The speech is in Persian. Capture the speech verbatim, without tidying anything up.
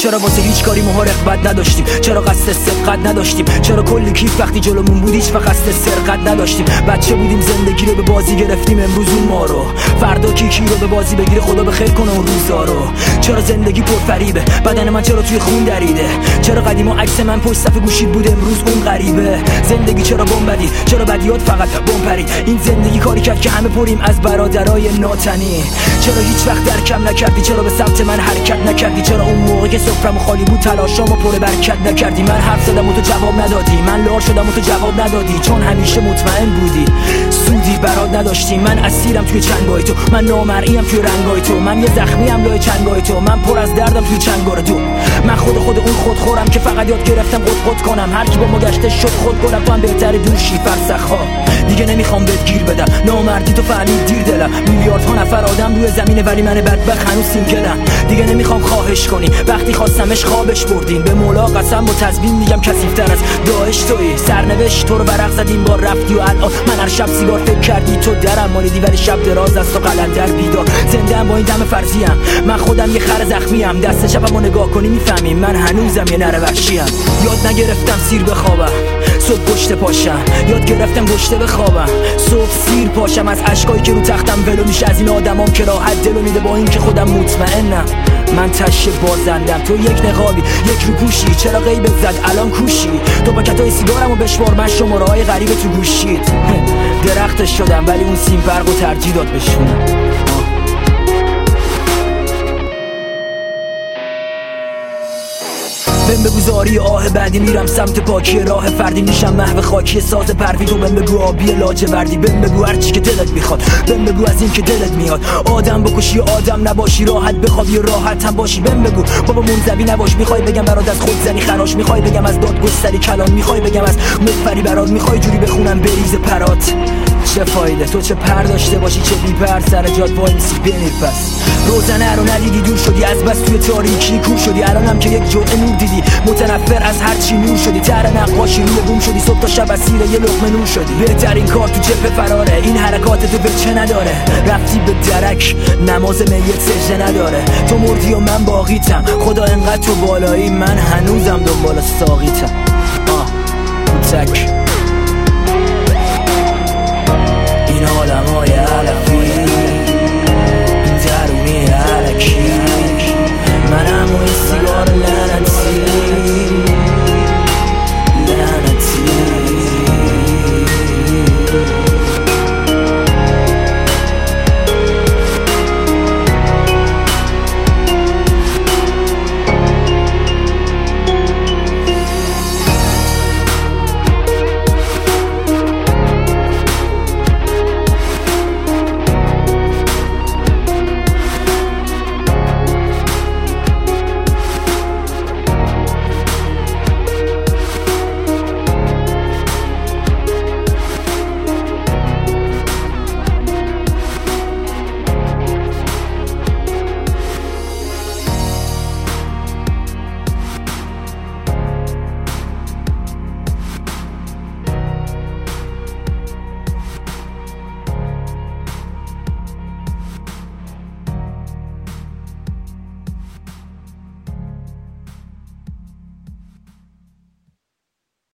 چرا واسه هیچ کاری مهار رغبت نداشتیم؟ چرا قصد سبقت نداشتیم؟ چرا کلی کیف وقتی جلومون بود هیچ وقت قصد سرقت نداشتیم؟ بچه بودیم زندگی رو به بازی گرفتیم، امروز اون ما رو فردا کی کی رو به بازی بگیره خدا به خیر کنه اون روزا رو. چرا زندگی پرفریبه، بدن من چرا توی خون دریده؟ چرا قدیما عکس من پشت صف گوشید بود امروز اون غریبه؟ زندگی چرا بمب بدی؟ چرا بدیات فقط بمب پرید؟ این زندگی کاری کرد که همه پریم از برادرای ناتنی. چرا هیچ وقت درکم نکردی؟ چرا به سمت من حرکت نکردی؟ چرا اون موقع که سفرم خالی بود تلاشامو پر برکت نکردی؟ من حرف زدم و تو جواب ندادی، من لار شدم و تو جواب ندادی، چون همیشه مطمئن بودی سودی برات نداشتی. من اسیرم توی چنگای تو، من نامرئیم توی رنگای تو، من یه زخمیم لای چنگای تو، من پر از دردم توی چنگار تو. من خود خود اون خود خورم که فقط یاد گرفتم قد قد کنم، هر کی با ما گشته شد خود کنم، تو هم بهتر دوشی فرسخا. دیگه نمیخوام بهت گیر بدم، نامردی تو فهمید دیر دلم. میلیاردها نفر آدم روی زمینه ولی من بدبخت هنوز سینگلم. دیگه نمیخوام خواهش کنی، وقتی خواستمش خوابش بردین. به مولا قسم با تزبین میگم کثیف‌تر از داعش تویی. سرنوشت تو رو ورق زدیم بار رفتی و الان من هر شب سیگار فکر کردی تو درم مالیدی، ولی شب دراز از تو قلندر بیدار. زنده ام با این دم فرضیم، من خودم یه خر زخمیم. دست شبمو نگاه کنی میفهمی من هنوزم یه نره وحشیم. یاد نگرفتم سیر بخوابم صبح گشته پاشم، یاد گرفتم گشته بخوابم صبح سیر پاشم. از اشکایی که رو تختم ولو میشه، از این آدمام که راحت دلو میده با این که خودم مطمئنم من تشه بازندم. تو یک نقابی یک رو پوشی، چرا غیبت زد الان کوشی؟ تو پاکتای سیگارمو بشمار، من شماره های غریبه تو گوشید. درختش شدم ولی اون سیم برقو ترجیح داد بشونم. بهم بگو زاری آه بعدی میرم سمت پاکی راه فردی، میشم محو خاکی ساز پروی. تو بهم بگو آبی لاجوردی، بهم بگو هرچی که دلت میخواد، بهم بگو از این که دلت میاد. آدم بکشی آدم نباشی، راحت بخوابی راحت هم باشی. بهم بگو بابا منزوی نباش، میخوای بگم برات از خود زنی خراش، میخوای بگم از دادگستری کلان، میخوای بگم از مفری برات، میخوای جوری بخونم بریز پرات. چه فایده تو چه پر داشته باشی چه بی پر، سر جات وای میسی بمیر. پس روزنه رو ندیدی، دور شدی از بس توی تاریکی کور شدی. الانم که یک جرعه نور دیدی، متنفر از هر چی نور شدی. تر نقاشی روی بوم شدی، صبح تا شب اسیر یه لقمه نور شدی. بهترین کار تو جبه فراره، این حرکات تو به چه نداره؟ رفتی به درک نماز میت سجده نداره. تو مردی و من باقیتم، خدا انقدر تو بالایی من هنوزم دنبال ساقیتم.